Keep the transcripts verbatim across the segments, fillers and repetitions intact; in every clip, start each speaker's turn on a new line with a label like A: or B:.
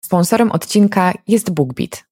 A: Sponsorem odcinka jest BookBeat.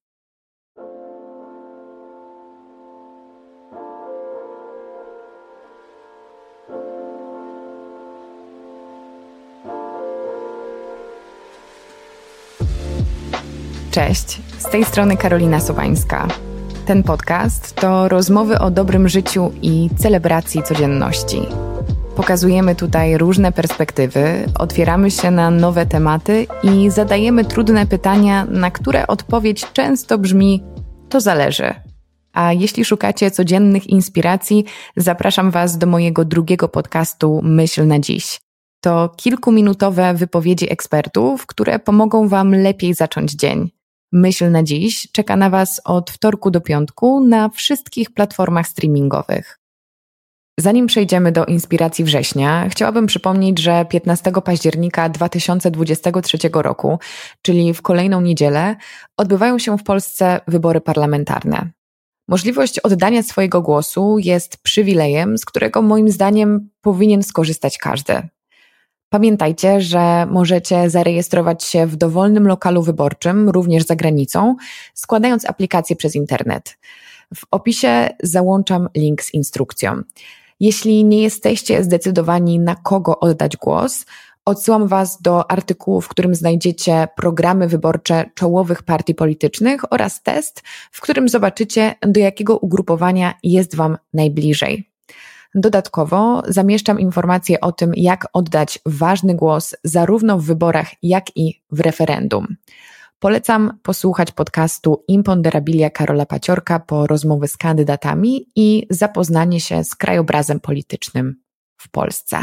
A: Cześć, z tej strony Karolina Sowańska. Ten podcast to rozmowy o dobrym życiu i celebracji codzienności. Pokazujemy tutaj różne perspektywy, otwieramy się na nowe tematy i zadajemy trudne pytania, na które odpowiedź często brzmi: to zależy. A jeśli szukacie codziennych inspiracji, zapraszam Was do mojego drugiego podcastu Myśl na dziś. To kilkuminutowe wypowiedzi ekspertów, które pomogą Wam lepiej zacząć dzień. Myśl na dziś czeka na Was od wtorku do piątku na wszystkich platformach streamingowych. Zanim przejdziemy do inspiracji września, chciałabym przypomnieć, że piętnastego października dwa tysiące dwudziestego trzeciego roku, czyli w kolejną niedzielę, odbywają się w Polsce wybory parlamentarne. Możliwość oddania swojego głosu jest przywilejem, z którego moim zdaniem powinien skorzystać każdy. Pamiętajcie, że możecie zarejestrować się w dowolnym lokalu wyborczym, również za granicą, składając aplikację przez internet. W opisie załączam link z instrukcją. Jeśli nie jesteście zdecydowani, na kogo oddać głos, odsyłam Was do artykułu, w którym znajdziecie programy wyborcze czołowych partii politycznych oraz test, w którym zobaczycie, do jakiego ugrupowania jest Wam najbliżej. Dodatkowo zamieszczam informacje o tym, jak oddać ważny głos zarówno w wyborach, jak i w referendum. Polecam posłuchać podcastu Imponderabilia Karola Paciorka po rozmowy z kandydatami i zapoznanie się z krajobrazem politycznym w Polsce.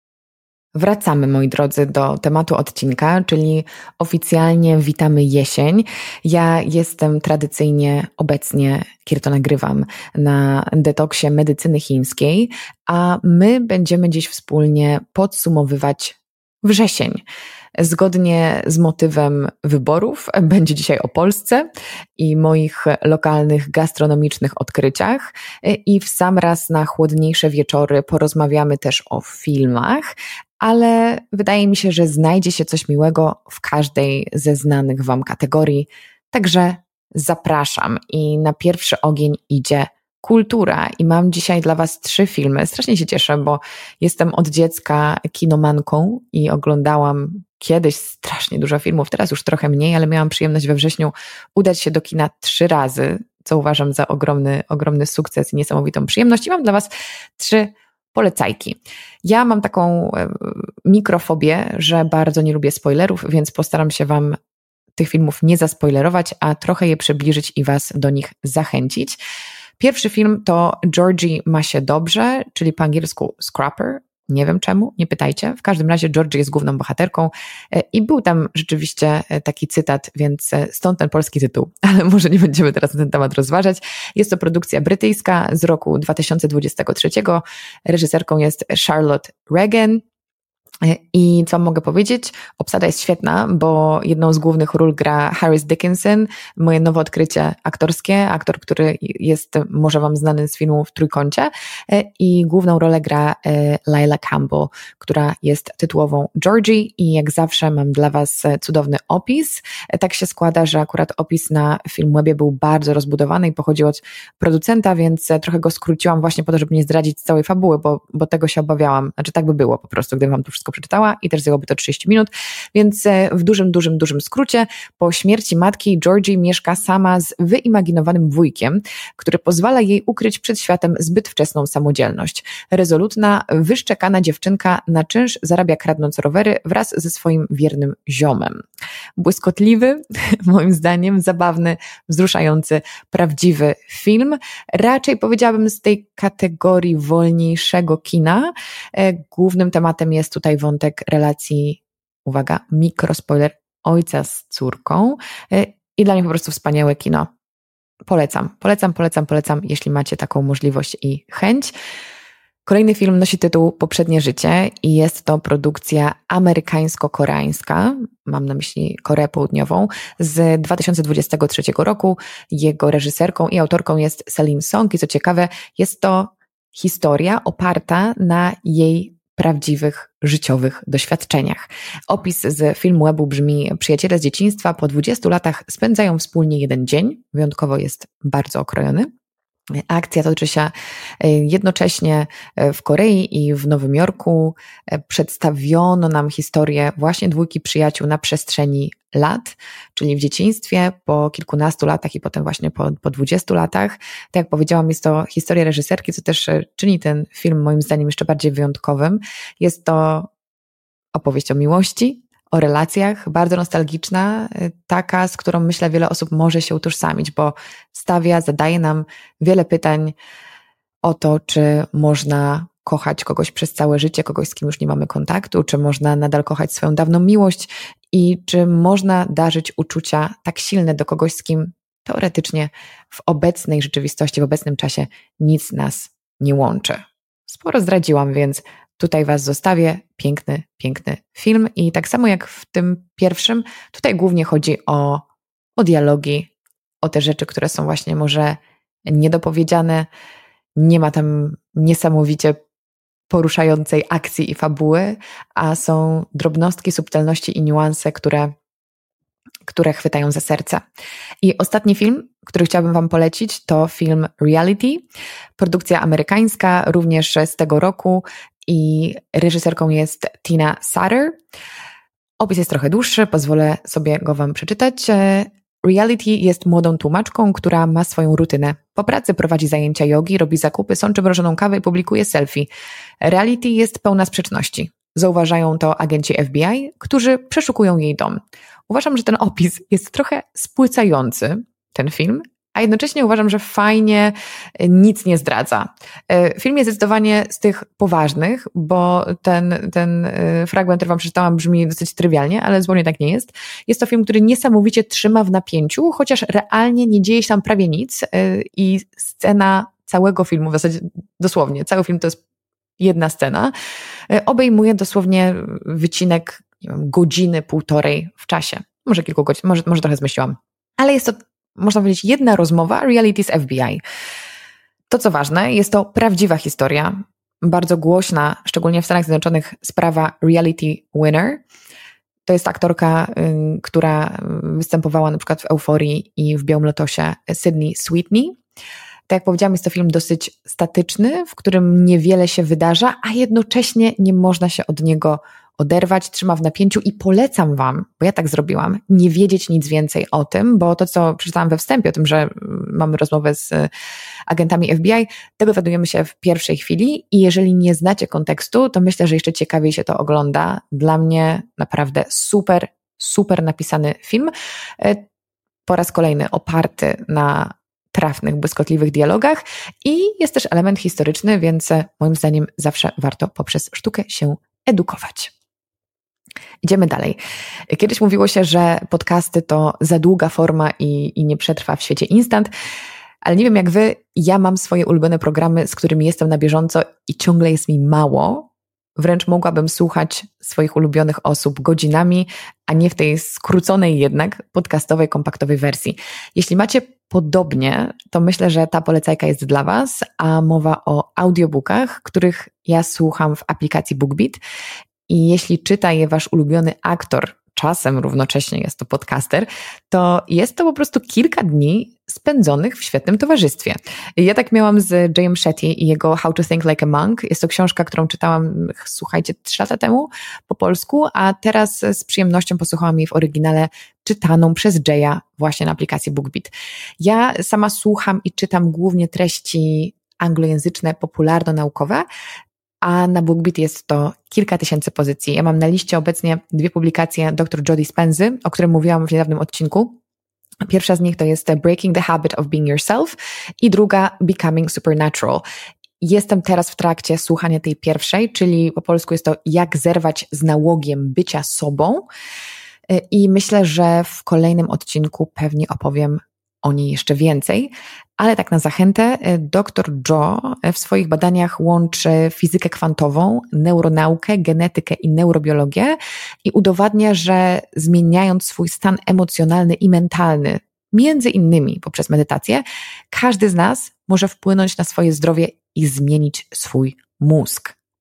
A: Wracamy, moi drodzy, do tematu odcinka, czyli oficjalnie witamy jesień. Ja jestem tradycyjnie obecnie, kiedy to nagrywam, na detoksie medycyny chińskiej, a my będziemy dziś wspólnie podsumowywać wrzesień. Zgodnie z motywem wyborów będzie dzisiaj o Polsce i moich lokalnych gastronomicznych odkryciach i w sam raz na chłodniejsze wieczory porozmawiamy też o filmach, ale wydaje mi się, że znajdzie się coś miłego w każdej ze znanych Wam kategorii, także zapraszam i na pierwszy ogień idzie kultura i mam dzisiaj dla Was trzy filmy. Strasznie się cieszę, bo jestem od dziecka kinomanką i oglądałam kiedyś strasznie dużo filmów, teraz już trochę mniej, ale miałam przyjemność we wrześniu udać się do kina trzy razy, co uważam za ogromny, ogromny sukces i niesamowitą przyjemność. I mam dla Was trzy polecajki. Ja mam taką mikrofobię, że bardzo nie lubię spoilerów, więc postaram się Wam tych filmów nie zaspoilerować, a trochę je przybliżyć i Was do nich zachęcić. Pierwszy film to Georgie ma się dobrze, czyli po angielsku Scrapper. Nie wiem czemu, nie pytajcie. W każdym razie Georgie jest główną bohaterką i był tam rzeczywiście taki cytat, więc stąd ten polski tytuł, ale może nie będziemy teraz na ten temat rozważać. Jest to produkcja brytyjska z roku dwa tysiące dwudziestego trzeciego. Reżyserką jest Charlotte Regan. I co mogę powiedzieć? Obsada jest świetna, bo jedną z głównych ról gra Harris Dickinson, moje nowe odkrycie aktorskie, aktor, który jest może Wam znany z filmu W Trójkącie, i główną rolę gra Lila Campbell, która jest tytułową Georgie i jak zawsze mam dla Was cudowny opis. Tak się składa, że akurat opis na Filmwebie był bardzo rozbudowany i pochodził od producenta, więc trochę go skróciłam właśnie po to, żeby nie zdradzić całej fabuły, bo, bo tego się obawiałam. Znaczy tak by było po prostu, gdybym Wam tu wszystko przeczytała i też zajęłoby to trzydzieści minut, więc w dużym, dużym, dużym skrócie po śmierci matki Georgie mieszka sama z wyimaginowanym wujkiem, który pozwala jej ukryć przed światem zbyt wczesną samodzielność. Rezolutna, wyszczekana dziewczynka na czynsz zarabia kradnąc rowery wraz ze swoim wiernym ziomem. Błyskotliwy, moim zdaniem zabawny, wzruszający, prawdziwy film. Raczej powiedziałabym z tej kategorii wolniejszego kina. Głównym tematem jest tutaj wątek relacji, uwaga, mikrospoiler, ojca z córką i dla mnie po prostu wspaniałe kino. Polecam, polecam, polecam, polecam, jeśli macie taką możliwość i chęć. Kolejny film nosi tytuł Poprzednie życie i jest to produkcja amerykańsko-koreańska, mam na myśli Koreę Południową, z dwa tysiące dwudziestego trzeciego roku. Jego reżyserką i autorką jest Celine Song i co ciekawe, jest to historia oparta na jej prawdziwych, życiowych doświadczeniach. Opis z filmu webu brzmi: przyjaciele z dzieciństwa po dwudziestu latach spędzają wspólnie jeden dzień, wyjątkowo jest bardzo okrojony. Akcja toczy się jednocześnie w Korei i w Nowym Jorku. Przedstawiono nam historię właśnie dwójki przyjaciół na przestrzeni lat, czyli w dzieciństwie, po kilkunastu latach i potem właśnie po, po dwudziestu latach. Tak jak powiedziałam, jest to historia reżyserki, co też czyni ten film moim zdaniem jeszcze bardziej wyjątkowym. Jest to opowieść o miłości, o relacjach, bardzo nostalgiczna, taka, z którą myślę wiele osób może się utożsamić, bo stawia, zadaje nam wiele pytań o to, czy można kochać kogoś przez całe życie, kogoś, z kim już nie mamy kontaktu, czy można nadal kochać swoją dawną miłość i czy można darzyć uczucia tak silne do kogoś, z kim teoretycznie w obecnej rzeczywistości, w obecnym czasie nic nas nie łączy. Sporo zdradziłam, więc tutaj Was zostawię. Piękny, piękny film. I tak samo jak w tym pierwszym, tutaj głównie chodzi o, o dialogi, o te rzeczy, które są właśnie może niedopowiedziane. Nie ma tam niesamowicie poruszającej akcji i fabuły, a są drobnostki, subtelności i niuanse, które, które chwytają za serce. I ostatni film, który chciałabym Wam polecić, to film Reality. Produkcja amerykańska, również z tego roku, i reżyserką jest Tina Sutter. Opis jest trochę dłuższy, pozwolę sobie go Wam przeczytać. Reality jest młodą tłumaczką, która ma swoją rutynę. Po pracy prowadzi zajęcia jogi, robi zakupy, sączy mrożoną kawę i publikuje selfie. Reality jest pełna sprzeczności. Zauważają to agenci F B I, którzy przeszukują jej dom. Uważam, że ten opis jest trochę spłycający, ten film, a jednocześnie uważam, że fajnie nic nie zdradza. Film jest zdecydowanie z tych poważnych, bo ten, ten fragment, który Wam przeczytałam, brzmi dosyć trywialnie, ale zupełnie tak nie jest. Jest to film, który niesamowicie trzyma w napięciu, chociaż realnie nie dzieje się tam prawie nic i scena całego filmu, w zasadzie dosłownie, cały film to jest jedna scena, obejmuje dosłownie wycinek, nie wiem, godziny, półtorej w czasie. Może kilku godzin, może, może trochę zmyśliłam. Ale jest to, można powiedzieć, jedna rozmowa reality z F B I. To, co ważne, jest to prawdziwa historia, bardzo głośna, szczególnie w Stanach Zjednoczonych, sprawa Reality Winner. To jest aktorka, y, która występowała na przykład w Euforii i w Białym Lotosie, Sydney Sweeney. Tak jak powiedziałam, jest to film dosyć statyczny, w którym niewiele się wydarza, a jednocześnie nie można się od niego oderwać, trzyma w napięciu i polecam Wam, bo ja tak zrobiłam, nie wiedzieć nic więcej o tym, bo to, co przeczytałam we wstępie o tym, że mamy rozmowę z agentami F B I, tego dowiadujemy się w pierwszej chwili i jeżeli nie znacie kontekstu, to myślę, że jeszcze ciekawiej się to ogląda. Dla mnie naprawdę super, super napisany film. Po raz kolejny oparty na trafnych, błyskotliwych dialogach i jest też element historyczny, więc moim zdaniem zawsze warto poprzez sztukę się edukować. Idziemy dalej. Kiedyś mówiło się, że podcasty to za długa forma i, i nie przetrwa w świecie instant, ale nie wiem jak Wy, ja mam swoje ulubione programy, z którymi jestem na bieżąco i ciągle jest mi mało. Wręcz mogłabym słuchać swoich ulubionych osób godzinami, a nie w tej skróconej jednak podcastowej, kompaktowej wersji. Jeśli macie podobnie, to myślę, że ta polecajka jest dla Was, a mowa o audiobookach, których ja słucham w aplikacji BookBeat i jeśli czyta je Wasz ulubiony aktor, czasem równocześnie jest to podcaster, to jest to po prostu kilka dni spędzonych w świetnym towarzystwie. Ja tak miałam z Jayem Shetty i jego How to Think Like a Monk. Jest to książka, którą czytałam, słuchajcie, trzy lata temu po polsku, a teraz z przyjemnością posłuchałam jej w oryginale czytaną przez Jaya właśnie na aplikacji BookBeat. Ja sama słucham i czytam głównie treści anglojęzyczne, popularno-naukowe, a na BookBeat jest to kilka tysięcy pozycji. Ja mam na liście obecnie dwie publikacje dr Joe Dispensy, o którym mówiłam w niedawnym odcinku. Pierwsza z nich to jest Breaking the Habit of Being Yourself i druga Becoming Supernatural. Jestem teraz w trakcie słuchania tej pierwszej, czyli po polsku jest to Jak zerwać z nałogiem bycia sobą i myślę, że w kolejnym odcinku pewnie opowiem o niej jeszcze więcej, ale tak na zachętę, dr Joe w swoich badaniach łączy fizykę kwantową, neuronaukę, genetykę i neurobiologię i udowadnia, że zmieniając swój stan emocjonalny i mentalny, między innymi poprzez medytację, każdy z nas może wpłynąć na swoje zdrowie i zmienić swój mózg.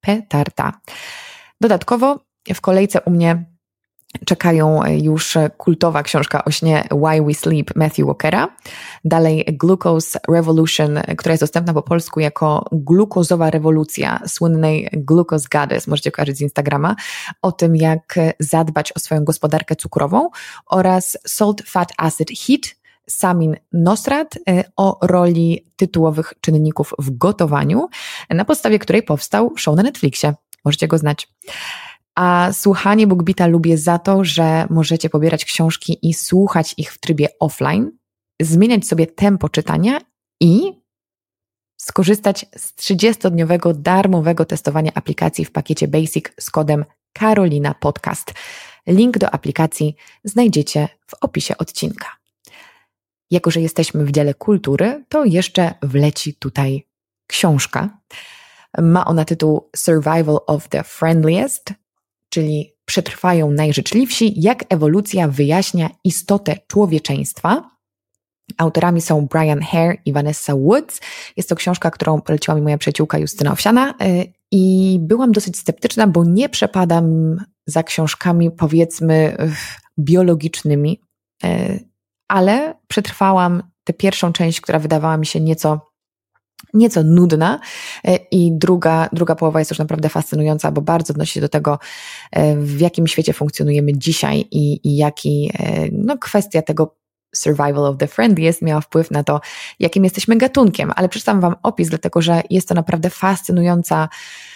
A: petarda. Dodatkowo w kolejce u mnie czekają już kultowa książka o śnie Why We Sleep Matthew Walkera, dalej Glucose Revolution, która jest dostępna po polsku jako Glukozowa rewolucja słynnej Glucose Goddess, możecie kojarzyć z Instagrama, o tym jak zadbać o swoją gospodarkę cukrową, oraz Salt, Fat, Acid, Heat Samin Nosrat o roli tytułowych czynników w gotowaniu, na podstawie której powstał show na Netflixie. Możecie go znać. A słuchanie BookBeata lubię za to, że możecie pobierać książki i słuchać ich w trybie offline, zmieniać sobie tempo czytania i skorzystać z trzydziestodniowego darmowego testowania aplikacji w pakiecie Basic z kodem Karolina Podcast. Link do aplikacji znajdziecie w opisie odcinka. Jako że jesteśmy w dziale kultury, to jeszcze wleci tutaj książka. Ma ona tytuł Survival of the Friendliest, czyli Przetrwają najżyczliwsi, jak ewolucja wyjaśnia istotę człowieczeństwa. Autorami są Brian Hare i Vanessa Woods. Jest to książka, którą poleciła mi moja przyjaciółka Justyna Owsiana i byłam dosyć sceptyczna, bo nie przepadam za książkami, powiedzmy, biologicznymi, ale przetrwałam tę pierwszą część, która wydawała mi się nieco nieco nudna i druga, druga połowa jest już naprawdę fascynująca, bo bardzo odnosi się do tego, w jakim świecie funkcjonujemy dzisiaj i, i jaki, no kwestia tego survival of the friendliest miała wpływ na to, jakim jesteśmy gatunkiem, ale przeczytam wam opis, dlatego że jest to naprawdę fascynująca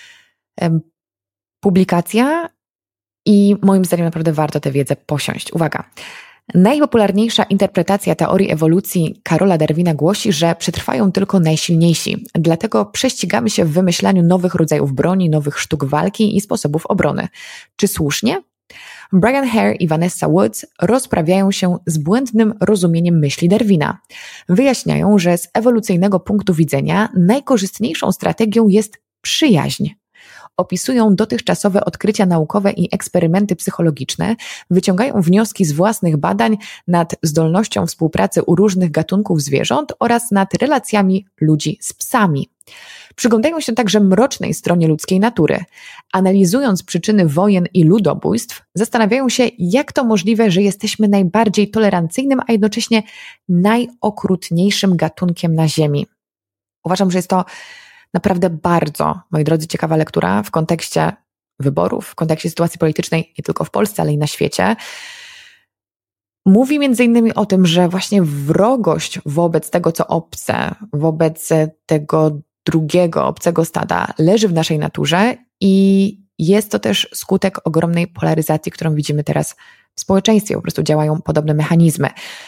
A: publikacja i moim zdaniem naprawdę warto tę wiedzę posiąść. Uwaga! Najpopularniejsza interpretacja teorii ewolucji Karola Darwina głosi, że przetrwają tylko najsilniejsi. Dlatego prześcigamy się w wymyślaniu nowych rodzajów broni, nowych sztuk walki i sposobów obrony. Czy słusznie? Brian Hare i Vanessa Woods rozprawiają się z błędnym rozumieniem myśli Darwina. Wyjaśniają, że z ewolucyjnego punktu widzenia najkorzystniejszą strategią jest przyjaźń. Opisują dotychczasowe odkrycia naukowe i eksperymenty psychologiczne, wyciągają wnioski z własnych badań nad zdolnością współpracy u różnych gatunków zwierząt oraz nad relacjami ludzi z psami. Przyglądają się także mrocznej stronie ludzkiej natury. Analizując przyczyny wojen i ludobójstw, zastanawiają się, jak to możliwe, że jesteśmy najbardziej tolerancyjnym, a jednocześnie najokrutniejszym gatunkiem na Ziemi. Uważam, że jest to naprawdę bardzo, moi drodzy, ciekawa lektura w kontekście wyborów, w kontekście sytuacji politycznej nie tylko w Polsce, ale i na świecie. Mówi między innymi o tym, że właśnie wrogość wobec tego, co obce, wobec tego drugiego, obcego stada leży w naszej naturze i jest to też skutek ogromnej polaryzacji, którą widzimy teraz w społeczeństwie. Po prostu działają podobne mechanizmy.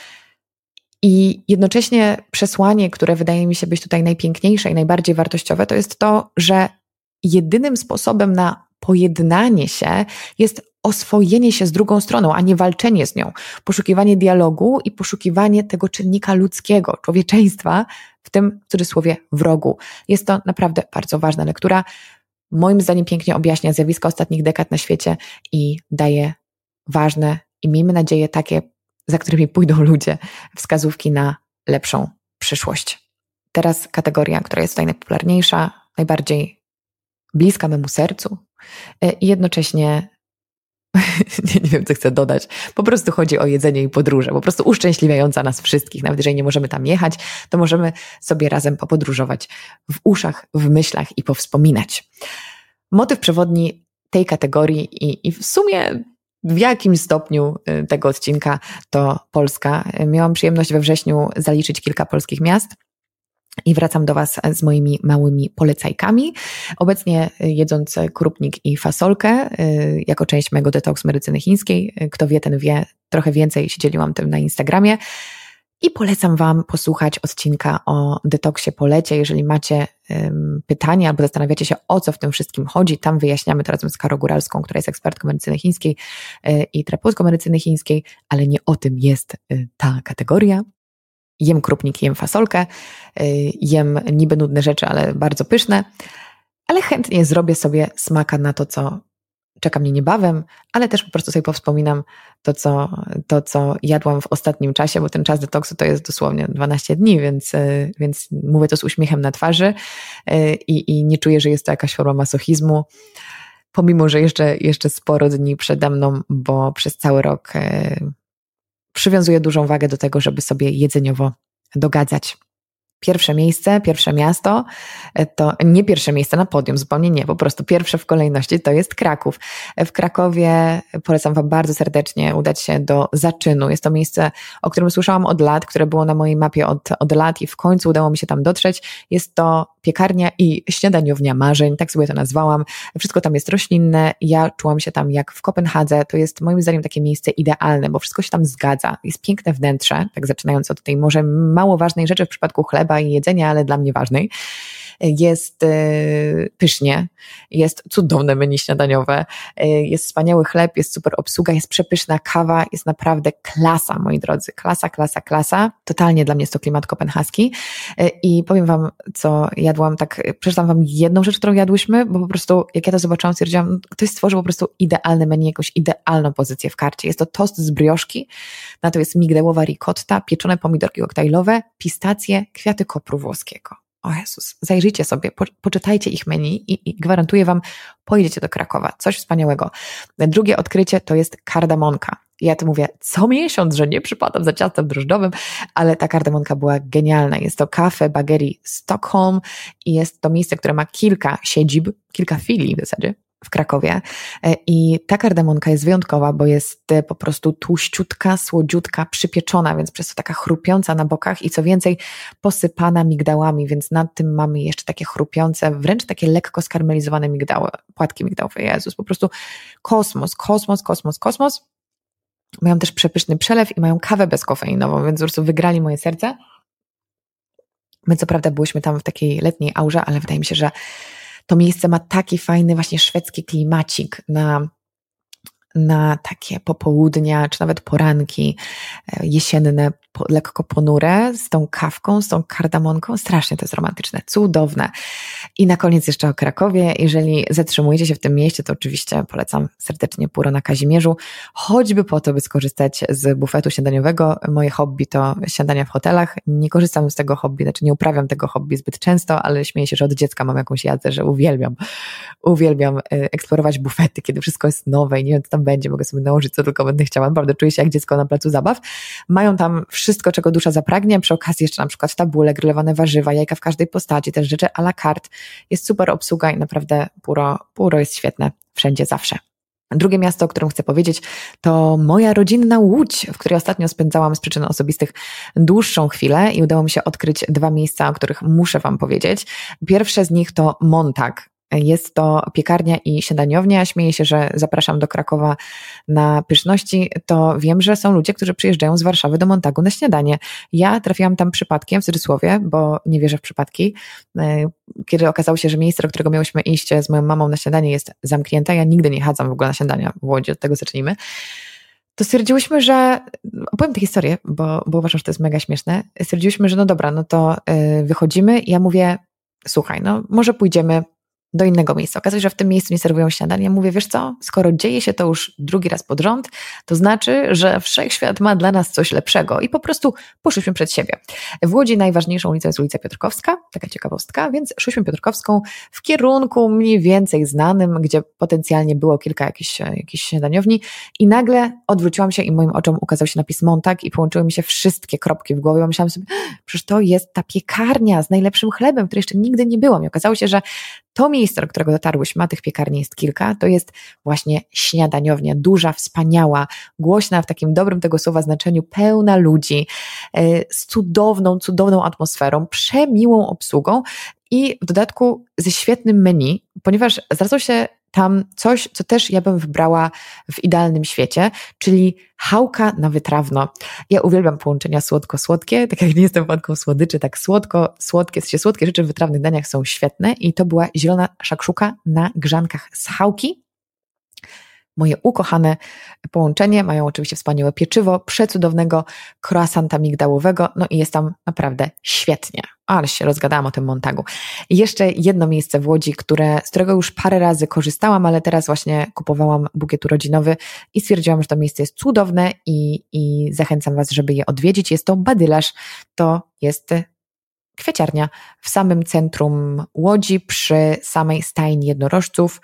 A: I jednocześnie przesłanie, które wydaje mi się być tutaj najpiękniejsze i najbardziej wartościowe, to jest to, że jedynym sposobem na pojednanie się jest oswojenie się z drugą stroną, a nie walczenie z nią. Poszukiwanie dialogu i poszukiwanie tego czynnika ludzkiego, człowieczeństwa, w tym w cudzysłowie wrogu. Jest to naprawdę bardzo ważna lektura. Moim zdaniem pięknie objaśnia zjawiska ostatnich dekad na świecie i daje ważne i miejmy nadzieję takie, za którymi pójdą ludzie, wskazówki na lepszą przyszłość. Teraz kategoria, która jest tutaj najpopularniejsza, najbardziej bliska memu sercu i jednocześnie nie, nie wiem, co chcę dodać. Po prostu chodzi o jedzenie i podróże, po prostu uszczęśliwiająca nas wszystkich. Nawet jeżeli nie możemy tam jechać, to możemy sobie razem popodróżować w uszach, w myślach i powspominać. Motyw przewodni tej kategorii i, i w sumie w jakimś stopniu tego odcinka to Polska. Miałam przyjemność we wrześniu zaliczyć kilka polskich miast i wracam do Was z moimi małymi polecajkami. Obecnie jedząc krupnik i fasolkę jako część mojego detoks medycyny chińskiej. Kto wie, ten wie, trochę więcej się dzieliłam tym na Instagramie. I polecam Wam posłuchać odcinka o detoksie po lecie. Jeżeli macie um, pytania albo zastanawiacie się, o co w tym wszystkim chodzi, tam wyjaśniamy to razem z Karą Góralską, która jest ekspertką medycyny chińskiej y, i terapeutką medycyny chińskiej, ale nie o tym jest y, ta kategoria. Jem krupnik, jem fasolkę, y, jem niby nudne rzeczy, ale bardzo pyszne, ale chętnie zrobię sobie smaka na to, co, czeka mnie niebawem, ale też po prostu sobie powspominam to, co, to, co jadłam w ostatnim czasie, bo ten czas detoksu to jest dosłownie dwanaście dni, więc, więc mówię to z uśmiechem na twarzy i, i nie czuję, że jest to jakaś forma masochizmu, pomimo, że jeszcze, jeszcze sporo dni przede mną, bo przez cały rok przywiązuję dużą wagę do tego, żeby sobie jedzeniowo dogadzać. Pierwsze miejsce, pierwsze miasto, to nie pierwsze miejsce na podium, zupełnie nie, po prostu pierwsze w kolejności to jest Kraków. W Krakowie polecam Wam bardzo serdecznie udać się do Zaczynu. Jest to miejsce, o którym słyszałam od lat, które było na mojej mapie od, od lat i w końcu udało mi się tam dotrzeć. Jest to piekarnia i śniadaniownia marzeń, tak sobie to nazwałam. Wszystko tam jest roślinne, ja czułam się tam jak w Kopenhadze. To jest moim zdaniem takie miejsce idealne, bo wszystko się tam zgadza. Jest piękne wnętrze, tak zaczynając od tej może mało ważnej rzeczy w przypadku chleba i jedzenia, ale dla mnie ważnej. Jest yy, pysznie, jest cudowne menu śniadaniowe, yy, jest wspaniały chleb, jest super obsługa, jest przepyszna kawa, jest naprawdę klasa, moi drodzy, klasa, klasa, klasa. Totalnie dla mnie jest to klimat kopenhaski yy, i powiem Wam, co jadłam, tak przeczytam Wam jedną rzecz, którą jadłyśmy, bo po prostu jak ja to zobaczyłam, stwierdziłam, ktoś stworzył po prostu idealne menu, jakąś idealną pozycję w karcie. Jest to tost z brioszki, na to jest migdałowa ricotta, pieczone pomidorki koktajlowe, pistacje, kwiaty kopru włoskiego. O Jezus, zajrzyjcie sobie, po, poczytajcie ich menu i, i gwarantuję Wam, pojedziecie do Krakowa. Coś wspaniałego. Drugie odkrycie to jest kardamonka. Ja to mówię co miesiąc, że nie przypadam za ciastem drożdżowym, ale ta kardamonka była genialna. Jest to Cafe Bagerii Stockholm i jest to miejsce, które ma kilka siedzib, kilka filii w zasadzie w Krakowie i ta kardamonka jest wyjątkowa, bo jest po prostu tłuściutka, słodziutka, przypieczona, więc przez to taka chrupiąca na bokach i co więcej posypana migdałami, więc nad tym mamy jeszcze takie chrupiące, wręcz takie lekko skarmelizowane migdały, płatki migdałowe. Jezus, po prostu kosmos, kosmos, kosmos, kosmos. Mają też przepyszny przelew i mają kawę bezkofeinową, więc po prostu wygrali moje serce. My co prawda byłyśmy tam w takiej letniej aurze, ale wydaje mi się, że to miejsce ma taki fajny właśnie szwedzki klimacik na, na takie popołudnia, czy nawet poranki jesienne, po, lekko ponure, z tą kawką, z tą kardamonką. Strasznie to jest romantyczne, cudowne. I na koniec jeszcze o Krakowie. Jeżeli zatrzymujecie się w tym mieście, to oczywiście polecam serdecznie Puro na Kazimierzu, choćby po to, by skorzystać z bufetu śniadaniowego. Moje hobby to śniadania w hotelach. Nie korzystam z tego hobby, znaczy nie uprawiam tego hobby zbyt często, ale śmieję się, że od dziecka mam jakąś jazdę, że uwielbiam, uwielbiam eksplorować bufety, kiedy wszystko jest nowe i nie wiem, co tam będzie, mogę sobie nałożyć, co tylko będę chciała. Naprawdę czuję się jak dziecko na placu zabaw. Mają tam wszystko, czego dusza zapragnie, przy okazji jeszcze na przykład tabule, grillowane warzywa, jajka w każdej postaci, też rzeczy à la carte. Jest super obsługa i naprawdę Puro, Puro jest świetne wszędzie, zawsze. Drugie miasto, o którym chcę powiedzieć, to moja rodzinna Łódź, w której ostatnio spędzałam z przyczyn osobistych dłuższą chwilę i udało mi się odkryć dwa miejsca, o których muszę Wam powiedzieć. Pierwsze z nich to Montag. Jest to piekarnia i śniadaniownia. Śmieję się, że zapraszam do Krakowa na pyszności. To wiem, że są ludzie, którzy przyjeżdżają z Warszawy do Montagu na śniadanie. Ja trafiłam tam przypadkiem, w cudzysłowie, bo nie wierzę w przypadki. Kiedy okazało się, że miejsce, do którego miałyśmy iść z moją mamą na śniadanie jest zamknięte, ja nigdy nie chadzam w ogóle na śniadania w Łodzi, od tego zacznijmy, to stwierdziłyśmy, że, opowiem tę historię, bo, bo uważam, że to jest mega śmieszne. Stwierdziłyśmy, że no dobra, no to yy, wychodzimy i ja mówię, słuchaj, no może pójdziemy do innego miejsca. Okazuje się, że w tym miejscu nie serwują śniadania. Ja mówię, wiesz co, skoro dzieje się to już drugi raz pod rząd, to znaczy, że wszechświat ma dla nas coś lepszego i po prostu poszliśmy przed siebie. W Łodzi najważniejszą ulicą jest ulica Piotrkowska, taka ciekawostka, więc szliśmy Piotrkowską w kierunku mniej więcej znanym, gdzie potencjalnie było kilka jakichś, jakichś śniadaniowni i nagle odwróciłam się i moim oczom ukazał się napis Montag i połączyły mi się wszystkie kropki w głowie. Ja myślałam sobie, przecież to jest ta piekarnia z najlepszym chlebem, w której jeszcze nigdy nie byłam. I okazało się, że to miejsce, do którego dotarłyśmy, a tych piekarni jest kilka, to jest właśnie śniadaniownia, duża, wspaniała, głośna w takim dobrym tego słowa znaczeniu, pełna ludzi, z cudowną, cudowną atmosferą, przemiłą obsługą i w dodatku ze świetnym menu, ponieważ zwracał się tam coś, co też ja bym wybrała w idealnym świecie, czyli chałka na wytrawno. Ja uwielbiam połączenia słodko-słodkie, tak jak nie jestem fanką słodyczy, tak słodko-słodkie, w sensie słodkie rzeczy w wytrawnych daniach są świetne i to była zielona szakszuka na grzankach z chałki. moje ukochane połączenie. Mają oczywiście wspaniałe pieczywo, przecudownego croissanta migdałowego, no i jest tam naprawdę świetnie. Ale się rozgadałam o tym Montagu. I jeszcze jedno miejsce w Łodzi, które, z którego już parę razy korzystałam, ale teraz właśnie kupowałam bukiet urodzinowy i stwierdziłam, że to miejsce jest cudowne i, i zachęcam Was, żeby je odwiedzić. Jest to Badylarz, to jest kwieciarnia w samym centrum Łodzi, przy samej stajni jednorożców.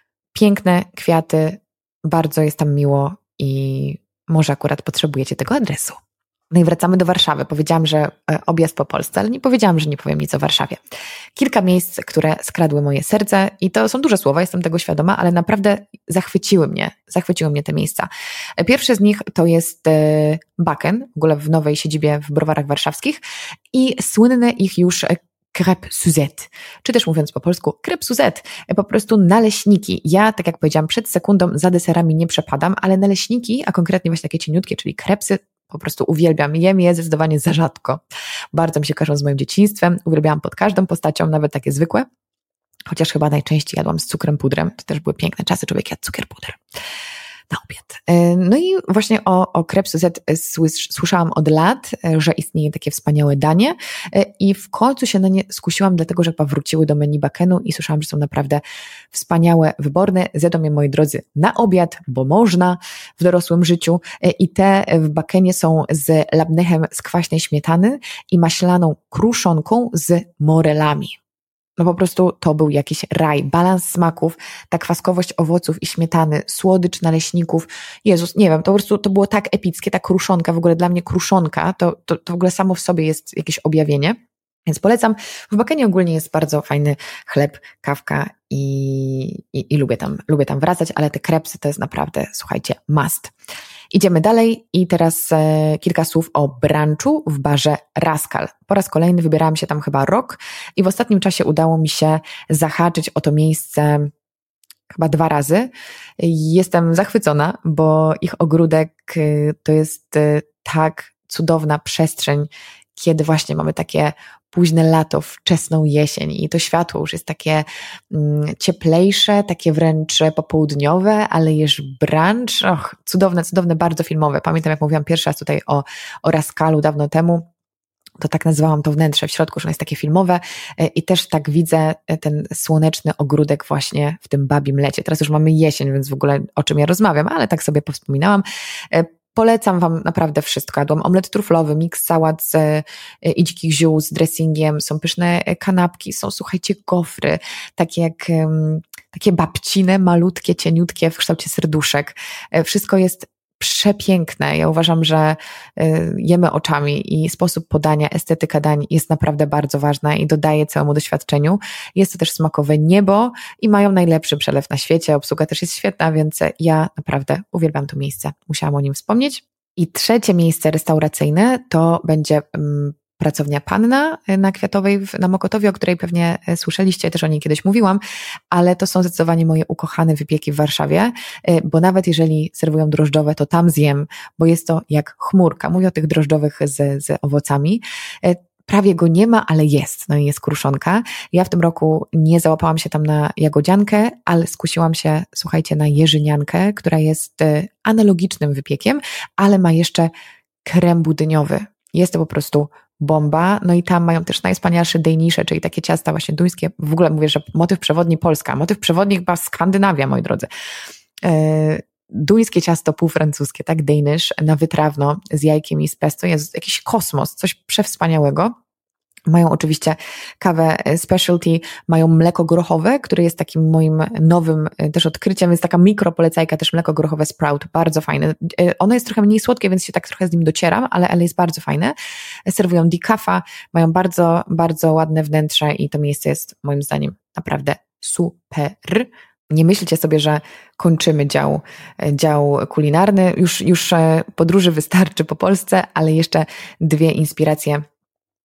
A: Piękne kwiaty, bardzo jest tam miło i może akurat potrzebujecie tego adresu. No i wracamy do Warszawy. Powiedziałam, że objazd po Polsce, ale nie powiedziałam, że nie powiem nic o Warszawie. Kilka miejsc, które skradły moje serce i to są duże słowa, jestem tego świadoma, ale naprawdę zachwyciły mnie, zachwyciły mnie te miejsca. Pierwsze z nich to jest Baken, w ogóle w nowej siedzibie w Browarach Warszawskich i słynne ich już crêpes Suzette, czy też mówiąc po polsku crêpes Suzette, po prostu naleśniki. Ja, tak jak powiedziałam przed sekundą, za deserami nie przepadam, ale naleśniki, a konkretnie właśnie takie cieniutkie, czyli crêpesy, po prostu uwielbiam. Jem je zdecydowanie za rzadko. Bardzo mi się kojarzą z moim dzieciństwem. Uwielbiałam pod każdą postacią, nawet takie zwykłe. Chociaż chyba najczęściej jadłam z cukrem pudrem. To też były piękne czasy, człowiek jadł cukier puder na obiad. No i właśnie o, o crêpes Suzette słyszałam od lat, że istnieje takie wspaniałe danie i w końcu się na nie skusiłam, dlatego że chyba wróciły do menu Bakenu i słyszałam, że są naprawdę wspaniałe, wyborne. Zjedzą je, moi drodzy, na obiad, bo można w dorosłym życiu i te w Bakenie są z labnechem z kwaśnej śmietany i maślaną kruszonką z morelami. No po prostu to był jakiś raj, balans smaków, ta kwaskowość owoców i śmietany, słodycz naleśników. Jezus, nie wiem, to po prostu to było tak epickie, ta kruszonka, w ogóle dla mnie kruszonka, to, to, to w ogóle samo w sobie jest jakieś objawienie. Więc polecam. W Bakenie ogólnie jest bardzo fajny chleb, kawka i, i, i lubię tam, lubię tam wracać, ale te crepesy to jest naprawdę, słuchajcie, must. Idziemy dalej i teraz e, kilka słów o brunchu w barze Raskal. Po raz kolejny wybierałam się tam chyba rok i w ostatnim czasie udało mi się zahaczyć o to miejsce chyba dwa razy. Jestem zachwycona, bo ich ogródek to jest tak cudowna przestrzeń, kiedy właśnie mamy takie późne lato, wczesną jesień i to światło już jest takie mm, cieplejsze, takie wręcz popołudniowe, ale już brunch, och, cudowne, cudowne, bardzo filmowe. Pamiętam, jak mówiłam pierwszy raz tutaj o, o Raskalu dawno temu, to tak nazywałam to wnętrze w środku, że ono jest takie filmowe i też tak widzę ten słoneczny ogródek właśnie w tym babim lecie. Teraz już mamy jesień, więc w ogóle o czym ja rozmawiam, ale tak sobie powspominałam. Polecam Wam naprawdę wszystko. Jadłam omlet truflowy, miks sałat z, i dzikich ziół z dressingiem, są pyszne kanapki, są, słuchajcie, gofry, takie jak takie babcine, malutkie, cieniutkie w kształcie serduszek. Wszystko jest przepiękne. Ja uważam, że jemy oczami i sposób podania, estetyka dań jest naprawdę bardzo ważna i dodaje całemu doświadczeniu. Jest to też smakowe niebo i mają najlepszy przelew na świecie. Obsługa też jest świetna, więc ja naprawdę uwielbiam to miejsce. Musiałam o nim wspomnieć. I trzecie miejsce restauracyjne to będzie um, pracownia Panna na Kwiatowej na Mokotowie, o której pewnie słyszeliście, też o niej kiedyś mówiłam, ale to są zdecydowanie moje ukochane wypieki w Warszawie, bo nawet jeżeli serwują drożdżowe, to tam zjem, bo jest to jak chmurka. Mówię o tych drożdżowych z, z owocami. Prawie go nie ma, ale jest. No i jest kruszonka. Ja w tym roku nie załapałam się tam na jagodziankę, ale skusiłam się, słuchajcie, na jeżyniankę, która jest analogicznym wypiekiem, ale ma jeszcze krem budyniowy. Jest to po prostu bomba, no i tam mają też najwspanialsze dejnisze, czyli takie ciasta właśnie duńskie. W ogóle mówię, że motyw przewodni Polska, motyw przewodni chyba Skandynawia, moi drodzy. Yy, duńskie ciasto półfrancuskie, tak, danish, na wytrawno z jajkiem i z pesto, jest jakiś kosmos, coś przewspaniałego. Mają oczywiście kawę specialty, mają mleko grochowe, które jest takim moim nowym też odkryciem, jest taka mikropolecajka, też mleko grochowe Sprout, bardzo fajne. Ono jest trochę mniej słodkie, więc się tak trochę z nim docieram, ale, ale jest bardzo fajne. Serwują decafa, mają bardzo, bardzo ładne wnętrze i to miejsce jest moim zdaniem naprawdę super. Nie myślcie sobie, że kończymy dział, dział kulinarny, już, już podróży wystarczy po Polsce, ale jeszcze dwie inspiracje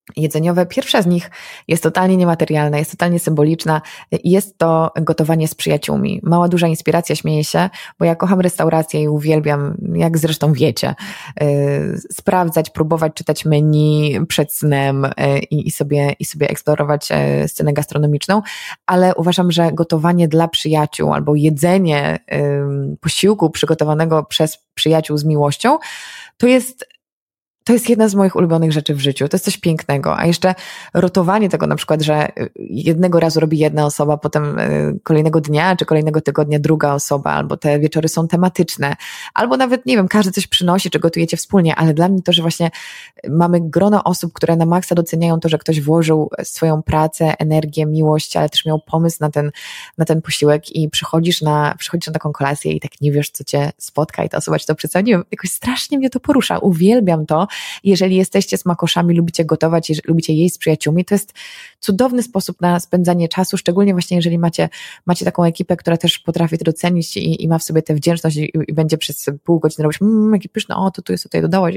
A: jedzeniowe. Pierwsza z nich jest totalnie niematerialna, jest totalnie symboliczna. Jest to gotowanie z przyjaciółmi. Mała, duża inspiracja, śmieję się, bo ja kocham restaurację i uwielbiam, jak zresztą wiecie, yy, sprawdzać, próbować czytać menu przed snem yy, i sobie, i sobie eksplorować yy, scenę gastronomiczną, ale uważam, że gotowanie dla przyjaciół albo jedzenie yy, posiłku przygotowanego przez przyjaciół z miłością, to jest To jest jedna z moich ulubionych rzeczy w życiu. To jest coś pięknego. A jeszcze rotowanie tego na przykład, że jednego razu robi jedna osoba, potem kolejnego dnia czy kolejnego tygodnia druga osoba, albo te wieczory są tematyczne, albo nawet, nie wiem, każdy coś przynosi, czy gotujecie wspólnie, ale dla mnie to, że właśnie mamy grono osób, które na maksa doceniają to, że ktoś włożył swoją pracę, energię, miłość, ale też miał pomysł na ten, na ten posiłek i przychodzisz na, przychodzisz na taką kolację i tak nie wiesz, co cię spotka i ta osoba ci to przedstawia. Nie wiem, jakoś strasznie mnie to porusza. Uwielbiam to. Jeżeli jesteście smakoszami, lubicie gotować, jeżeli lubicie jeść z przyjaciółmi, to jest cudowny sposób na spędzanie czasu, szczególnie właśnie jeżeli macie, macie taką ekipę, która też potrafi to docenić i, i ma w sobie tę wdzięczność i, i będzie przez pół godziny robić mmm, jakie pyszne, o, to tu jest, tutaj dodałaś.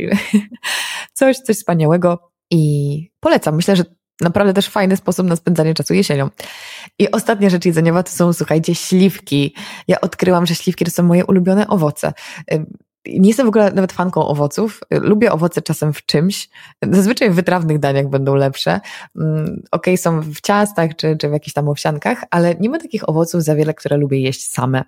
A: coś, coś wspaniałego i polecam. Myślę, że naprawdę też fajny sposób na spędzanie czasu jesienią. I ostatnia rzecz jedzeniowa to są, słuchajcie, śliwki. Ja odkryłam, że śliwki to są moje ulubione owoce. Nie jestem w ogóle nawet fanką owoców. Lubię owoce czasem w czymś. Zazwyczaj w wytrawnych daniach będą lepsze. Okej, okay, są w ciastach czy, czy w jakichś tam owsiankach, ale nie ma takich owoców za wiele, które lubię jeść same.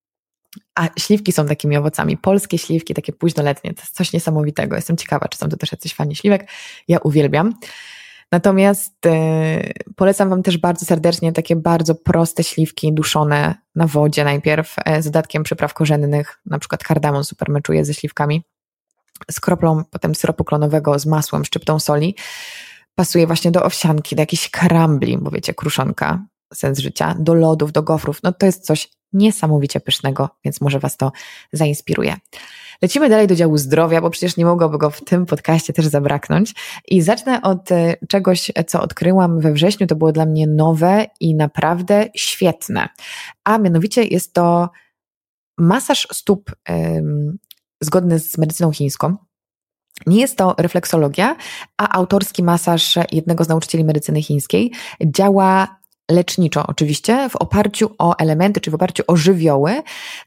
A: A śliwki są takimi owocami. Polskie śliwki, takie późnoletnie. To jest coś niesamowitego. Jestem ciekawa, czy są to też jacyś fani śliwek. Ja uwielbiam. Natomiast yy, polecam wam też bardzo serdecznie takie bardzo proste śliwki duszone na wodzie najpierw yy, z dodatkiem przypraw korzennych, na przykład kardamon super meczuje ze śliwkami, z kroplą potem syropu klonowego, z masłem, szczyptą soli. Pasuje właśnie do owsianki, do jakichś krambli, bo wiecie, kruszonka, sens życia, do lodów, do gofrów. No to jest coś niesamowicie pysznego, więc może was to zainspiruje. Lecimy dalej do działu zdrowia, bo przecież nie mogłoby go w tym podcaście też zabraknąć. I zacznę od czegoś, co odkryłam we wrześniu. To było dla mnie nowe i naprawdę świetne. A mianowicie jest to masaż stóp ym, zgodny z medycyną chińską. Nie jest to refleksologia, a autorski masaż jednego z nauczycieli medycyny chińskiej. Działa leczniczo oczywiście, w oparciu o elementy, czy w oparciu o żywioły.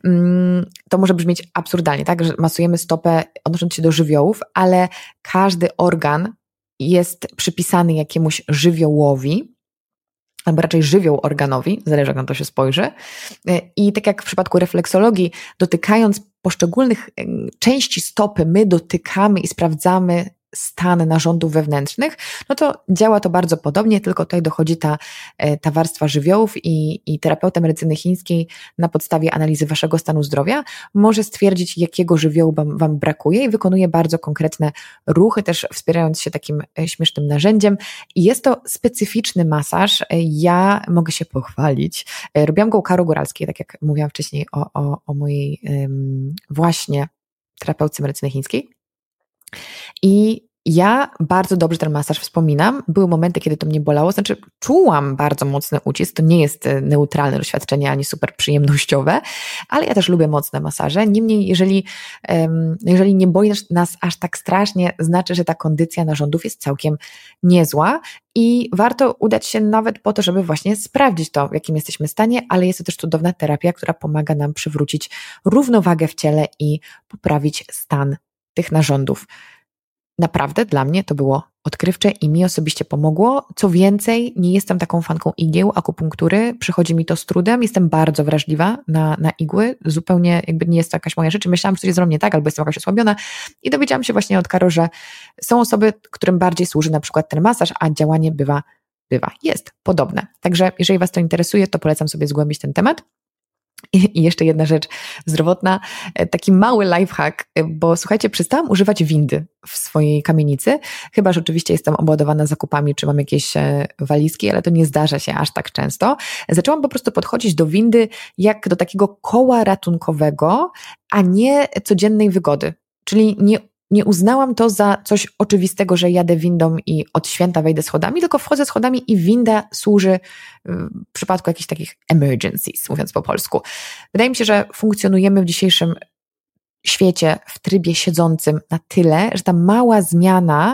A: To może brzmieć absurdalnie, tak, że masujemy stopę odnosząc się do żywiołów, ale każdy organ jest przypisany jakiemuś żywiołowi, albo raczej żywioł organowi, zależy jak na to się spojrzy. I tak jak w przypadku refleksologii, dotykając poszczególnych części stopy, my dotykamy i sprawdzamy stan narządów wewnętrznych, no to działa to bardzo podobnie, tylko tutaj dochodzi ta, ta warstwa żywiołów i, i terapeuta medycyny chińskiej na podstawie analizy waszego stanu zdrowia może stwierdzić, jakiego żywiołu wam, wam brakuje i wykonuje bardzo konkretne ruchy, też wspierając się takim śmiesznym narzędziem. I jest to specyficzny masaż. Ja mogę się pochwalić. Robiłam go u Karo Góralskiej, tak jak mówiłam wcześniej o, o, o mojej um, właśnie terapeutce medycyny chińskiej. I ja bardzo dobrze ten masaż wspominam. Były momenty, kiedy to mnie bolało, znaczy czułam bardzo mocny ucisk. To nie jest neutralne doświadczenie, ani super przyjemnościowe, ale ja też lubię mocne masaże. Niemniej, jeżeli, jeżeli nie boli nas aż tak strasznie, znaczy, że ta kondycja narządów jest całkiem niezła i warto udać się nawet po to, żeby właśnie sprawdzić to, w jakim jesteśmy stanie, ale jest to też cudowna terapia, która pomaga nam przywrócić równowagę w ciele i poprawić stan tych narządów. Naprawdę dla mnie to było odkrywcze i mi osobiście pomogło. Co więcej, nie jestem taką fanką igieł, akupunktury, przychodzi mi to z trudem, jestem bardzo wrażliwa na, na igły, zupełnie jakby nie jest to jakaś moja rzecz. Myślałam, że coś jest ze mnie tak, albo jestem jakaś osłabiona i dowiedziałam się właśnie od Karo, że są osoby, którym bardziej służy na przykład ten masaż, a działanie bywa, bywa, jest podobne. Także jeżeli was to interesuje, to polecam sobie zgłębić ten temat. I jeszcze jedna rzecz zdrowotna, taki mały lifehack, bo słuchajcie, przestałam używać windy w swojej kamienicy, chyba że oczywiście jestem obładowana zakupami, czy mam jakieś walizki, ale to nie zdarza się aż tak często. Zaczęłam po prostu podchodzić do windy jak do takiego koła ratunkowego, a nie codziennej wygody, czyli nie Nie uznałam to za coś oczywistego, że jadę windą i od święta wejdę schodami, tylko wchodzę schodami i winda służy w przypadku jakichś takich emergencies, mówiąc po polsku. Wydaje mi się, że funkcjonujemy w dzisiejszym świecie w trybie siedzącym na tyle, że ta mała zmiana,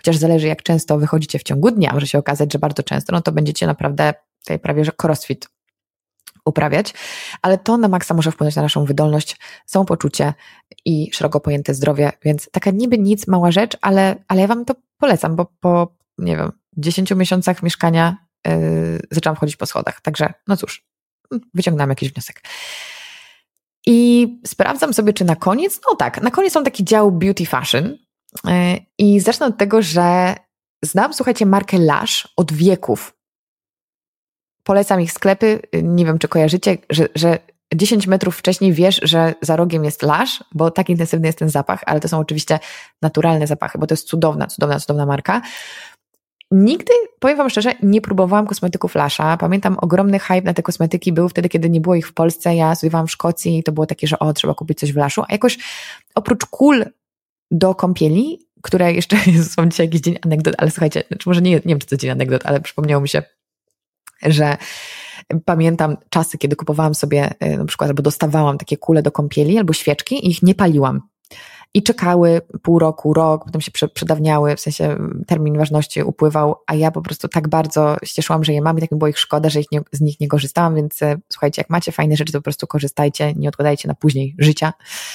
A: chociaż zależy jak często wychodzicie w ciągu dnia, może się okazać, że bardzo często, no to będziecie naprawdę tutaj prawie, że crossfit uprawiać, ale to na maksa może wpłynąć na naszą wydolność, samopoczucie i szeroko pojęte zdrowie, więc taka niby nic, mała rzecz, ale, ale ja Wam to polecam, bo po, nie wiem, dziesięciu miesiącach mieszkania yy, zaczęłam chodzić po schodach, także no cóż, wyciągnęłam jakiś wniosek. I sprawdzam sobie, czy na koniec, no tak, na koniec mam taki dział beauty fashion yy, i zacznę od tego, że znam, słuchajcie, markę Lush od wieków. Polecam ich sklepy, nie wiem, czy kojarzycie, że, że dziesięć metrów wcześniej wiesz, że za rogiem jest Lush, bo tak intensywny jest ten zapach, ale to są oczywiście naturalne zapachy, bo to jest cudowna, cudowna, cudowna marka. Nigdy, powiem Wam szczerze, nie próbowałam kosmetyków Lusha. Pamiętam, ogromny hype na te kosmetyki był wtedy, kiedy nie było ich w Polsce. Ja studiowałam w Szkocji i to było takie, że o, trzeba kupić coś w Lushu. A jakoś oprócz kul do kąpieli, które jeszcze są dzisiaj jakiś dzień anegdot, ale słuchajcie, znaczy może nie, nie wiem, czy to dzień anegdot, ale przypomniało mi się, że pamiętam czasy, kiedy kupowałam sobie na przykład, albo dostawałam takie kule do kąpieli, albo świeczki i ich nie paliłam. I czekały pół roku, rok, potem się przedawniały, w sensie termin ważności upływał, a ja po prostu tak bardzo się cieszyłam, że je mam i tak mi było ich szkoda, że ich nie, z nich nie korzystałam, więc słuchajcie, jak macie fajne rzeczy, to po prostu korzystajcie, nie odkładajcie na później życia.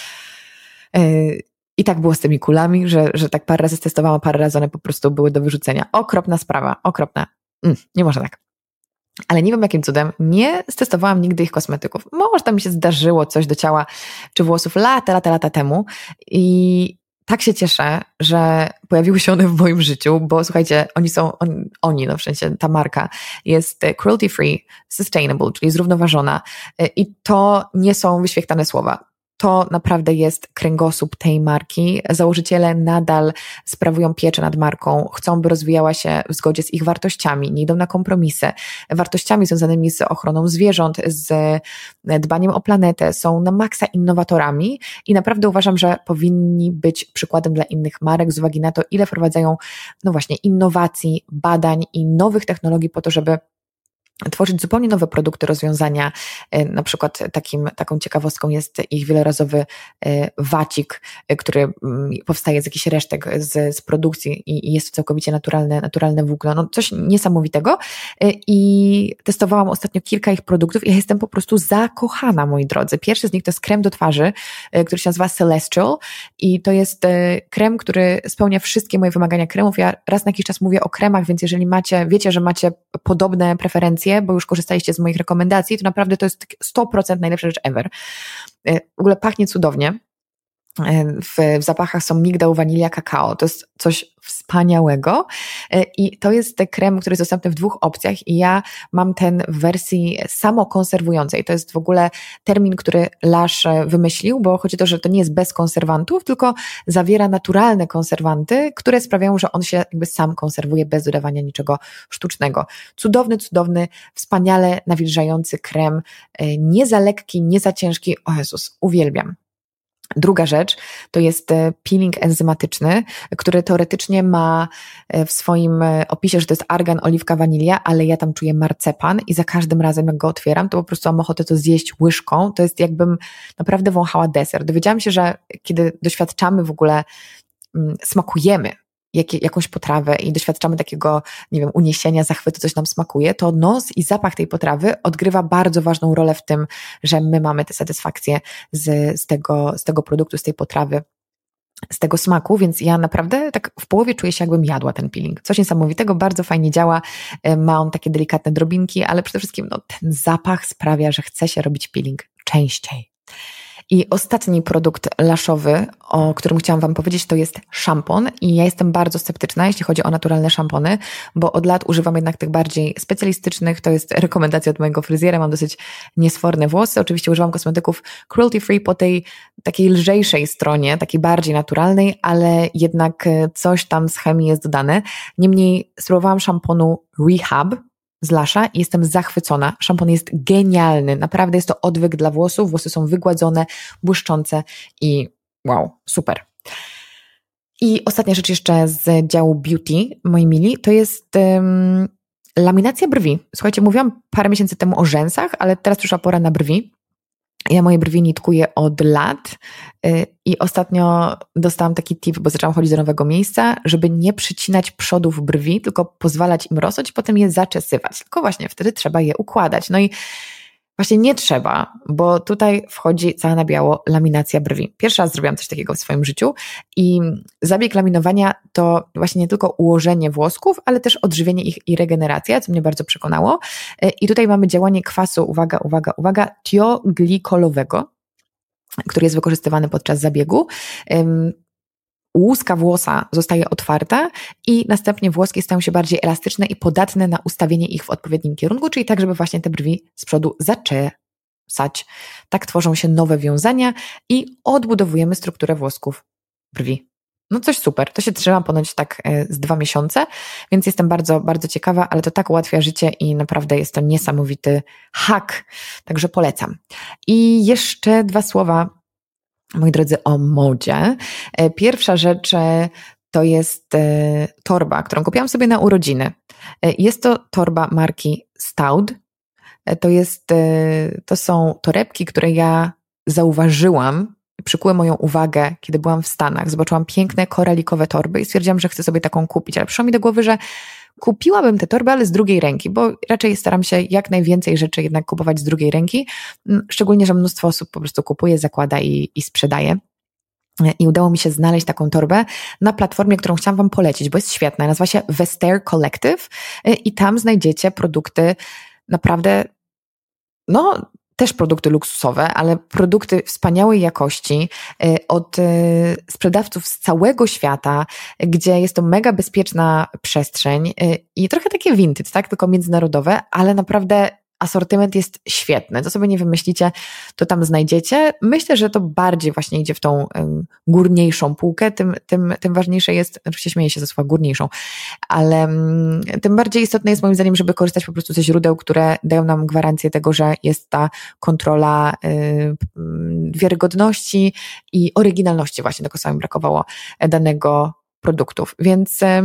A: I tak było z tymi kulami, że, że tak parę razy testowałam, parę razy one po prostu były do wyrzucenia. Okropna sprawa, okropna. Mm, nie można tak. Ale nie wiem jakim cudem, nie stestowałam nigdy ich kosmetyków. Może tam mi się zdarzyło coś do ciała czy włosów lata, lata, lata temu i tak się cieszę, że pojawiły się one w moim życiu, bo słuchajcie, oni są, on, oni, no w sensie ta marka jest cruelty free, sustainable, czyli zrównoważona i to nie są wyświechtane słowa. To naprawdę jest kręgosłup tej marki. Założyciele nadal sprawują pieczę nad marką, chcą, by rozwijała się w zgodzie z ich wartościami, nie idą na kompromisy. Wartościami związanymi z ochroną zwierząt, z dbaniem o planetę, są na maksa innowatorami i naprawdę uważam, że powinni być przykładem dla innych marek z uwagi na to, ile wprowadzają, no właśnie, innowacji, badań i nowych technologii po to, żeby tworzyć zupełnie nowe produkty, rozwiązania. Na przykład takim, taką ciekawostką jest ich wielorazowy wacik, który powstaje z jakichś resztek z, z produkcji i jest całkowicie naturalne, naturalne włókno. No coś niesamowitego. I testowałam ostatnio kilka ich produktów i ja jestem po prostu zakochana, moi drodzy. Pierwszy z nich to jest krem do twarzy, który się nazywa Celestial i to jest krem, który spełnia wszystkie moje wymagania kremów. Ja raz na jakiś czas mówię o kremach, więc jeżeli macie, wiecie, że macie podobne preferencje, bo już korzystaliście z moich rekomendacji, to naprawdę to jest sto procent najlepsza rzecz ever. W ogóle pachnie cudownie. W, w zapachach są migdał, wanilia, kakao. To jest coś wspaniałego i to jest ten krem, który jest dostępny w dwóch opcjach i ja mam ten w wersji samokonserwującej. To jest w ogóle termin, który Lush wymyślił, bo chodzi o to, że to nie jest bez konserwantów, tylko zawiera naturalne konserwanty, które sprawiają, że on się jakby sam konserwuje bez dodawania niczego sztucznego. Cudowny, cudowny, wspaniale nawilżający krem, nie za lekki, nie za ciężki. O Jezus, uwielbiam. Druga rzecz to jest peeling enzymatyczny, który teoretycznie ma w swoim opisie, że to jest argan, oliwka, wanilia, ale ja tam czuję marcepan i za każdym razem jak go otwieram, to po prostu mam ochotę to zjeść łyżką. To jest jakbym naprawdę wąchała deser. Dowiedziałam się, że kiedy doświadczamy w ogóle, smakujemy jak, jakąś potrawę i doświadczamy takiego, nie wiem, uniesienia, zachwytu, coś nam smakuje, to nos i zapach tej potrawy odgrywa bardzo ważną rolę w tym, że my mamy tę satysfakcję z, z, tego, z tego produktu, z tej potrawy, z tego smaku, więc ja naprawdę tak w połowie czuję się, jakbym jadła ten peeling. Coś niesamowitego, bardzo fajnie działa, ma on takie delikatne drobinki, ale przede wszystkim no, ten zapach sprawia, że chce się robić peeling częściej. I ostatni produkt laszowy, o którym chciałam Wam powiedzieć, to jest szampon i ja jestem bardzo sceptyczna, jeśli chodzi o naturalne szampony, bo od lat używam jednak tych bardziej specjalistycznych, to jest rekomendacja od mojego fryzjera, mam dosyć niesforne włosy, oczywiście używam kosmetyków cruelty free po tej takiej lżejszej stronie, takiej bardziej naturalnej, ale jednak coś tam z chemii jest dodane. Niemniej spróbowałam szamponu Rehab z Lusha i jestem zachwycona. Szampon jest genialny. Naprawdę jest to odwyk dla włosów. Włosy są wygładzone, błyszczące i wow, super. I ostatnia rzecz jeszcze z działu beauty, moi mili, to jest um, laminacja brwi. Słuchajcie, mówiłam parę miesięcy temu o rzęsach, ale teraz przyszła pora na brwi. Ja moje brwi nitkuję od lat i ostatnio dostałam taki tip, bo zaczęłam chodzić do nowego miejsca, żeby nie przycinać przodów brwi, tylko pozwalać im rosnąć i potem je zaczesywać. Tylko właśnie wtedy trzeba je układać. No i właśnie nie trzeba, bo tutaj wchodzi cała na biało laminacja brwi. Pierwszy raz zrobiłam coś takiego w swoim życiu i zabieg laminowania to właśnie nie tylko ułożenie włosków, ale też odżywienie ich i regeneracja, co mnie bardzo przekonało. I tutaj mamy działanie kwasu, uwaga, uwaga, uwaga, tioglikolowego, który jest wykorzystywany podczas zabiegu. Łuska włosa zostaje otwarta i następnie włoski stają się bardziej elastyczne i podatne na ustawienie ich w odpowiednim kierunku, czyli tak, żeby właśnie te brwi z przodu zaczesać. Tak tworzą się nowe wiązania i odbudowujemy strukturę włosków brwi. No coś super, to się trzyma ponoć tak z dwa miesiące, więc jestem bardzo, bardzo ciekawa, ale to tak ułatwia życie i naprawdę jest to niesamowity hack, także polecam. I jeszcze dwa słowa, moi drodzy, o modzie. Pierwsza rzecz to jest torba, którą kupiłam sobie na urodziny. Jest to torba marki Staud. To jest, to są torebki, które ja zauważyłam, przykuły moją uwagę, kiedy byłam w Stanach. Zobaczyłam piękne koralikowe torby i stwierdziłam, że chcę sobie taką kupić, ale przyszło mi do głowy, że kupiłabym te torby, ale z drugiej ręki, bo raczej staram się jak najwięcej rzeczy jednak kupować z drugiej ręki, szczególnie, że mnóstwo osób po prostu kupuje, zakłada i, i sprzedaje. I udało mi się znaleźć taką torbę na platformie, którą chciałam Wam polecić, bo jest świetna. Nazywa się Vestiaire Collective i tam znajdziecie produkty naprawdę, no też produkty luksusowe, ale produkty wspaniałej jakości od sprzedawców z całego świata, gdzie jest to mega bezpieczna przestrzeń i trochę takie vintage, tak, tylko międzynarodowe, ale naprawdę asortyment jest świetny. Co sobie nie wymyślicie, to tam znajdziecie. Myślę, że to bardziej właśnie idzie w tą um, górniejszą półkę, tym, tym, tym ważniejsze jest, oczywiście śmieję się ze słowa górniejszą, ale um, tym bardziej istotne jest moim zdaniem, żeby korzystać po prostu ze źródeł, które dają nam gwarancję tego, że jest ta kontrola y, wiarygodności i oryginalności, właśnie tego samego brakowało danego produktów. Więc y,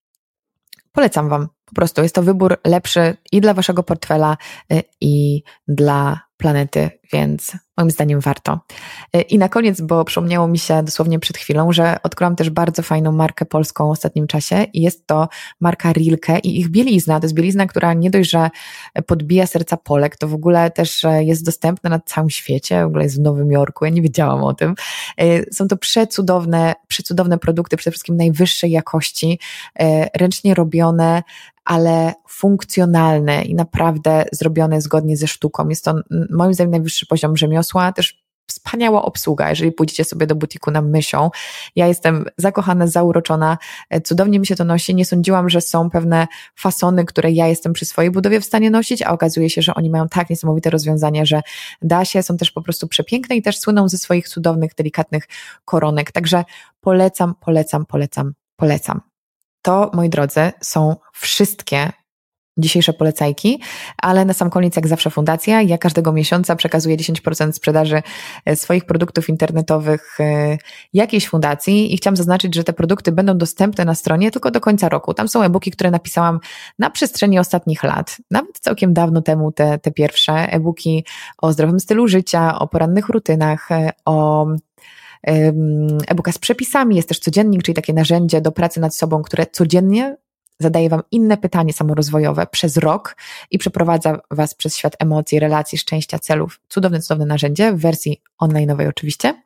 A: polecam Wam. Po prostu jest to wybór lepszy i dla Waszego portfela, i dla planety, więc moim zdaniem warto. I na koniec, bo przypomniało mi się dosłownie przed chwilą, że odkryłam też bardzo fajną markę polską w ostatnim czasie i jest to marka Rilke i ich bielizna. To jest bielizna, która nie dość, że podbija serca Polek, to w ogóle też jest dostępna na całym świecie, w ogóle jest w Nowym Jorku, ja nie wiedziałam o tym. Są to przecudowne, przecudowne produkty, przede wszystkim najwyższej jakości, ręcznie robione, ale funkcjonalne i naprawdę zrobione zgodnie ze sztuką. Jest to moim zdaniem najwyższy poziom rzemiosła, też wspaniała obsługa, jeżeli pójdziecie sobie do butiku na Mysią. Ja jestem zakochana, zauroczona, cudownie mi się to nosi. Nie sądziłam, że są pewne fasony, które ja jestem przy swojej budowie w stanie nosić, a okazuje się, że oni mają tak niesamowite rozwiązania, że da się, są też po prostu przepiękne i też słyną ze swoich cudownych, delikatnych koronek. Także polecam, polecam, polecam, polecam. To, moi drodzy, są wszystkie dzisiejsze polecajki, ale na sam koniec, jak zawsze, fundacja. Ja każdego miesiąca przekazuję dziesięć procent sprzedaży swoich produktów internetowych jakiejś fundacji i chciałam zaznaczyć, że te produkty będą dostępne na stronie tylko do końca roku. Tam są e-booki, które napisałam na przestrzeni ostatnich lat, nawet całkiem dawno temu te, te pierwsze e-booki o zdrowym stylu życia, o porannych rutynach, o e-booka z przepisami, jest też codziennik, czyli takie narzędzie do pracy nad sobą, które codziennie zadaje Wam inne pytanie samorozwojowe przez rok i przeprowadza Was przez świat emocji, relacji, szczęścia, celów. Cudowne, cudowne narzędzie w wersji online'owej oczywiście.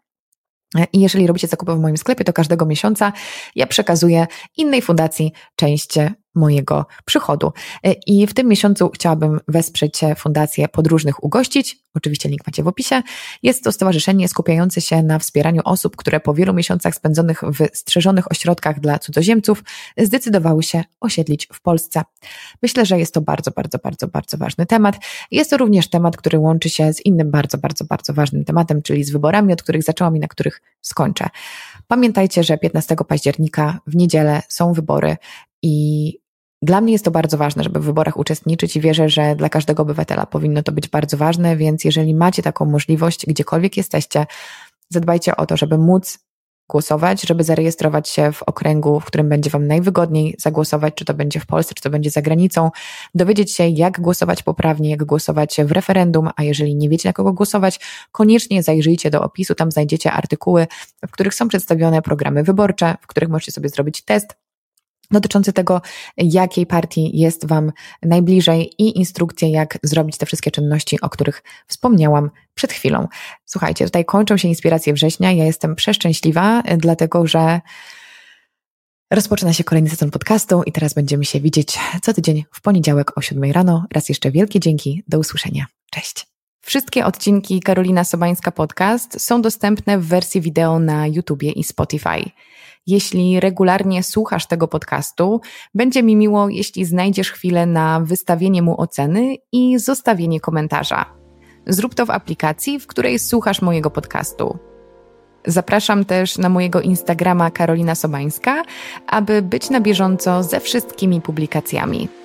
A: I jeżeli robicie zakupy w moim sklepie, to każdego miesiąca ja przekazuję innej fundacji część mojego przychodu. I w tym miesiącu chciałabym wesprzeć Fundację Podróżnych Ugościć. Oczywiście link macie w opisie. Jest to stowarzyszenie skupiające się na wspieraniu osób, które po wielu miesiącach spędzonych w strzeżonych ośrodkach dla cudzoziemców zdecydowały się osiedlić w Polsce. Myślę, że jest to bardzo, bardzo, bardzo, bardzo ważny temat. Jest to również temat, który łączy się z innym bardzo, bardzo, bardzo ważnym tematem, czyli z wyborami, od których zaczęłam i na których skończę. Pamiętajcie, że piętnastego października w niedzielę są wybory i dla mnie jest to bardzo ważne, żeby w wyborach uczestniczyć i wierzę, że dla każdego obywatela powinno to być bardzo ważne, więc jeżeli macie taką możliwość, gdziekolwiek jesteście, zadbajcie o to, żeby móc głosować, żeby zarejestrować się w okręgu, w którym będzie Wam najwygodniej zagłosować, czy to będzie w Polsce, czy to będzie za granicą, dowiedzieć się, jak głosować poprawnie, jak głosować w referendum, a jeżeli nie wiecie, na kogo głosować, koniecznie zajrzyjcie do opisu, tam znajdziecie artykuły, w których są przedstawione programy wyborcze, w których możecie sobie zrobić test dotyczący tego, jakiej partii jest Wam najbliżej i instrukcje, jak zrobić te wszystkie czynności, o których wspomniałam przed chwilą. Słuchajcie, tutaj kończą się inspiracje września, ja jestem przeszczęśliwa, dlatego że rozpoczyna się kolejny sezon podcastu i teraz będziemy się widzieć co tydzień w poniedziałek o siódmej rano. Raz jeszcze wielkie dzięki, do usłyszenia. Cześć! Wszystkie odcinki Karolina Sobańska Podcast są dostępne w wersji wideo na YouTubie i Spotify. Jeśli regularnie słuchasz tego podcastu, będzie mi miło, jeśli znajdziesz chwilę na wystawienie mu oceny i zostawienie komentarza. Zrób to w aplikacji, w której słuchasz mojego podcastu. Zapraszam też na mojego Instagrama Karolina Sobańska, aby być na bieżąco ze wszystkimi publikacjami.